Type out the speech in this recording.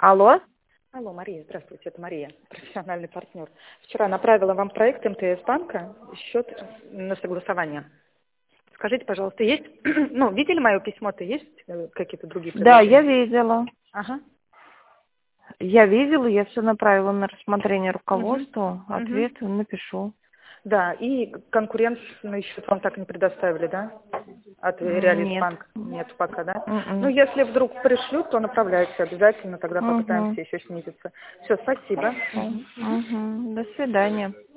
Алло? Алло, Мария, здравствуйте, это Мария, профессиональный партнер. Вчера направила вам проект МТС банка, счет на согласование. Скажите, пожалуйста, есть, ну, видели мое письмо-то, есть какие-то другие Да, предложения? я видела. Ага. Я видела, я все направила на рассмотрение Мгм. руководству. Мгм. Ответ напишу. Да, и конкурентный счет вам так и не предоставили, да? От Нет. Реализбанк нет пока, да? Ну, Мгм. если вдруг пришлют, то направляйте обязательно, тогда Мгм. попытаемся еще снизиться. Все, спасибо. Мгм. До свидания.